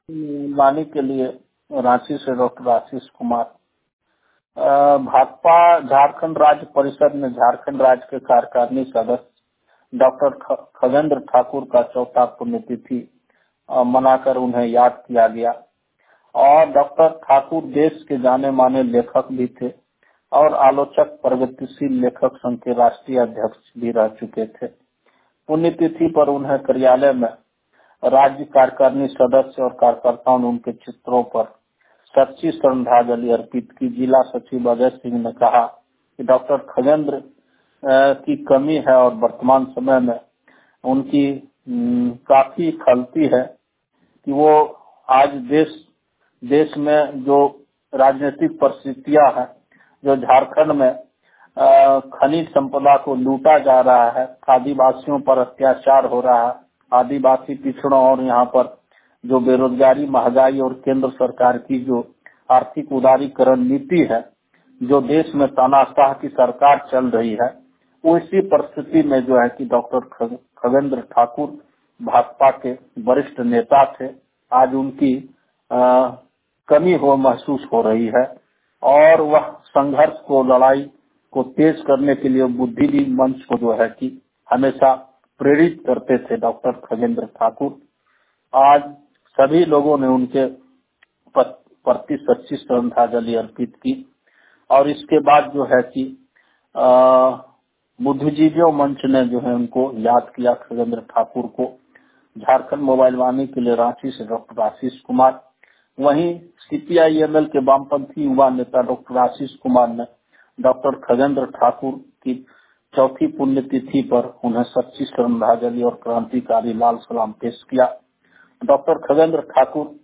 लाने के लिए रांची से डॉक्टर आशीष कुमार। भाजपा झारखंड राज्य परिषद में झारखंड राज्य के कार्यकारिणी सदस्य डॉक्टर खगेंद्र ठाकुर का चौथा पुण्यतिथि मनाकर उन्हें याद किया गया। और डॉक्टर ठाकुर देश के जाने माने लेखक भी थे और आलोचक प्रगतिशील लेखक संघ के राष्ट्रीय अध्यक्ष भी रह चुके थे। पुण्यतिथि पर उन्हें कार्यालय में राज्य कार्यकारिणी सदस्य और कार्यकर्ताओं ने उनके चित्रों पर सच्ची श्रद्धांजलि अर्पित की। जिला सचिव अजय सिंह ने कहा कि डॉक्टर खगेंद्र की कमी है और वर्तमान समय में उनकी काफी खलती है कि वो आज देश में जो राजनीतिक परिस्थितियां हैं, जो झारखंड में खनिज संपदा को लूटा जा रहा है, आदिवासियों पर अत्याचार हो रहा है, आदिवासी पिछड़ों और यहाँ पर जो बेरोजगारी, महंगाई और केंद्र सरकार की जो आर्थिक उदारीकरण नीति है, जो देश में तानाशाह की सरकार चल रही है, उसी परिस्थिति में जो है कि डॉक्टर खगेंद्र ठाकुर भाजपा के वरिष्ठ नेता थे। आज उनकी कमी महसूस हो रही है और वह संघर्ष को, लड़ाई को तेज करने के लिए बुद्धिजीवी मंच को जो है कि हमेशा प्रेरित करते थे डॉक्टर खगेंद्र ठाकुर। आज सभी लोगों ने उनके प्रति सच्ची श्रद्धांजलि अर्पित की और इसके बाद जो है कि बुद्धिजीवियों मंच ने जो है उनको याद किया, खगेंद्र ठाकुर को। झारखंड मोबाइल वाणी के लिए रांची से डॉक्टर आशीष कुमार। वहीं सीपीआई-एमएल के वामपंथी युवा नेता डॉक्टर आशीष कुमार ने डॉक्टर खगेंद्र ठाकुर की चौथी पुण्यतिथि पर उन्हें सच्ची श्रद्धांजलि और क्रांतिकारी लाल सलाम पेश किया। डॉक्टर खगेंद्र ठाकुर